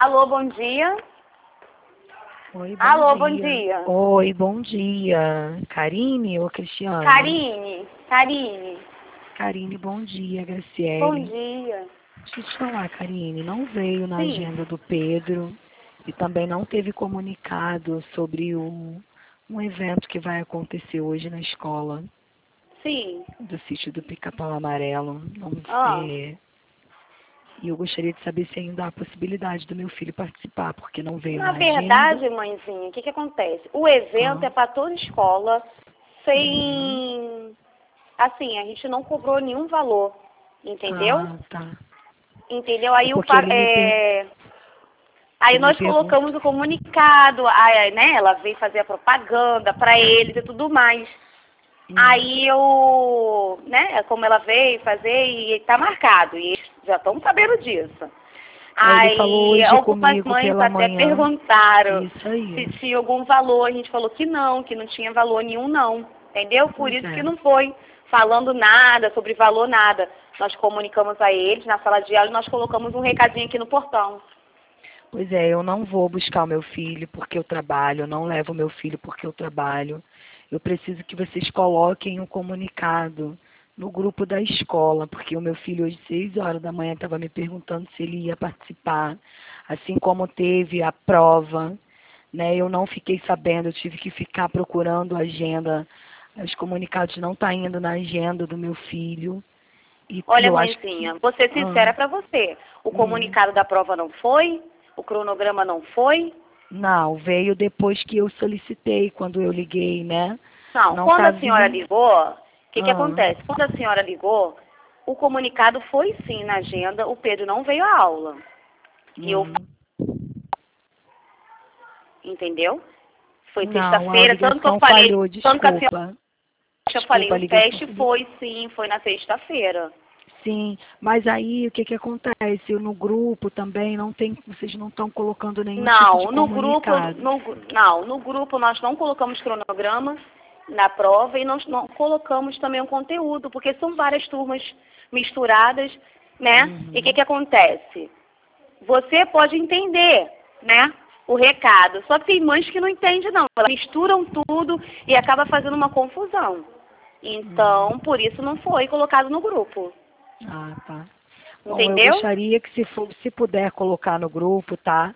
Alô, bom dia. Oi, bom Alô, bom dia. dia. Oi, bom Alô, bom dia. dia. Oi, bom dia. Karine ou Cristiane? Karine. Karine, bom dia, Bom Graciele. dia. Deixa eu te falar, Karine, não veio na Sim, agenda do Pedro e também não teve comunicado sobre um evento que vai acontecer hoje na escola sim. do sítio do Pica-Pau Amarelo. Não, Ah, e eu gostaria de saber se ainda há possibilidade do meu filho participar, porque não veio na na agenda. verdade, mãezinha, o que acontece? O evento Ah, é para toda escola, uhum. sem... Assim, a gente não cobrou nenhum valor, entendeu? Ah, tá. Entendeu? É porque Aí ele me nós perguntou. colocamos o comunicado, aí, né, ela veio fazer a propaganda para eles e tudo mais. Aí eu, né, como ela veio fazer e tá marcado, e eles já estão sabendo disso. Ele falou Aí hoje algumas comigo mães pela até manhã. perguntaram Isso aí. se tinha algum valor, a gente falou que não tinha valor nenhum não, entendeu? Por Pois isso que é. não foi falando nada sobre valor, nada. Nós comunicamos a eles na sala de aula e nós colocamos um recadinho aqui no portão. Pois é, eu não vou buscar o meu filho porque eu trabalho, eu não levo o meu filho porque eu trabalho. Eu preciso que vocês coloquem um comunicado no grupo da escola, porque o meu filho hoje, 6 horas da manhã, estava me perguntando se ele ia participar, assim como teve a prova, né? Eu não fiquei sabendo, eu tive que ficar procurando a agenda. Os comunicados não estão indo na agenda do meu filho. E Olha, eu acho mãezinha, que. vou ser Ah, sincera para você. O hum. comunicado da prova não foi, o cronograma não foi. Não, veio depois que eu solicitei, quando eu liguei, né? Não, Não quando tá a senhora vindo. ligou, o que Ah, acontece? Quando a senhora ligou, o comunicado foi sim na agenda, o Pedro não veio à aula. E eu, hum. entendeu? Foi Não, a sexta-feira, ligação falhou, tanto que a senhora, desculpa. eu falei, Desculpa, a o ligação teste falhou. foi sim, foi na sexta-feira. Sim, mas aí o que que acontece? No grupo também não tem, vocês não estão colocando nenhum tipo de Não, no grupo, comunicado. no grupo nós não colocamos cronograma na prova e nós não colocamos também o conteúdo, porque são várias turmas misturadas, né? E o que Uhum. que acontece? Você pode entender, né, o recado, só que tem mães que não entendem não, elas misturam tudo e acaba fazendo uma confusão. Hum. Então, por isso não foi colocado no grupo, Ah, tá. Bom, eu entendeu? gostaria que se puder colocar no grupo, tá?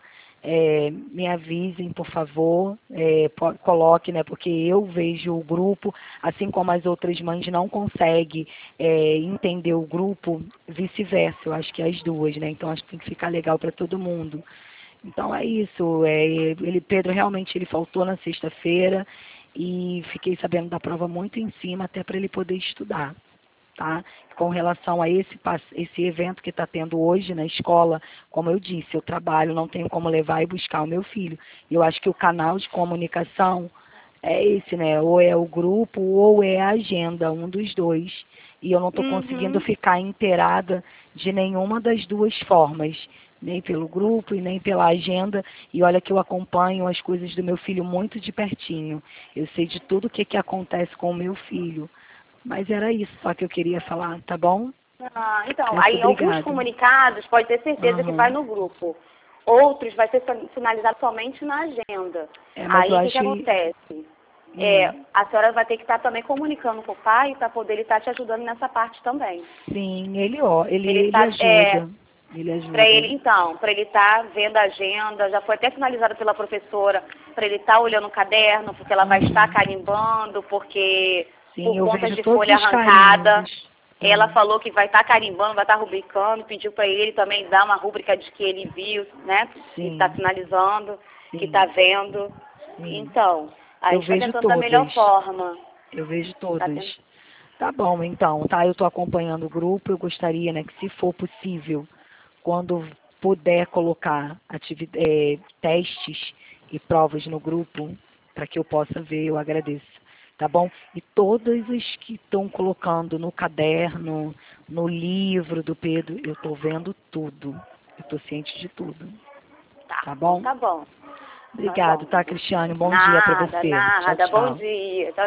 Me avisem, por favor. Coloque, né? Porque eu vejo o grupo, assim como as outras mães não conseguem entender o grupo, vice-versa. Eu acho que as duas, né? Então acho que tem que ficar legal para todo mundo. Então é isso. Pedro realmente ele faltou na sexta-feira e fiquei sabendo da prova muito em cima, até para ele poder estudar, tá? Com relação a esse evento que está tendo hoje na escola, como eu disse, eu trabalho, não tenho como levar e buscar o meu filho. Eu acho que o canal de comunicação é esse, né? Ou é o grupo ou é a agenda, um dos dois. E eu não estou conseguindo Uhum. ficar inteirada de nenhuma das duas formas, nem pelo grupo e nem pela agenda. E olha que eu acompanho as coisas do meu filho muito de pertinho. Eu sei de tudo o que acontece com o meu filho. Mas era isso só que eu queria falar, tá bom? Ah, então, Peço aí alguns obrigado. comunicados pode ter certeza que vai Aham. no grupo. Outros vai ser finalizado somente na agenda. Mas eu Aí o que que achei. acontece? Hum, A senhora vai ter que estar também comunicando com o pai para poder ele estar te ajudando nessa parte também. sim, ele, ó, ele, Ele ele está, ajuda. Ele para ajuda. ele, então, para ele estar vendo a agenda, já foi até finalizada pela professora, para ele estar olhando o caderno, porque ela vai estar Uhum. carimbando, porque Sim, por eu conta vejo de todos folha os arrancada, carimbos. ela Hum, falou que vai estar carimbando, vai estar rubricando, pediu para ele também dar uma rúbrica de que ele viu, né? Que está sim, finalizando, que está sim, vendo. sim. Então, a Eu gente está vejo tentando da melhor todos. forma. Eu vejo Tá todos. tentando. Tá bom, então, tá? Eu estou acompanhando o grupo. Eu gostaria, né, que se for possível, quando puder colocar testes e provas no grupo, para que eu possa ver, eu agradeço. Tá bom? E todos os que estão colocando no caderno, no livro do Pedro, eu estou vendo tudo. Eu estou ciente de tudo. Tá, Tá então bom? tá bom. Tá Obrigado, bom. tá, Cristiane? Bom dia para Nada, você. Tchau, nada. Bom tchau. dia. Tchau,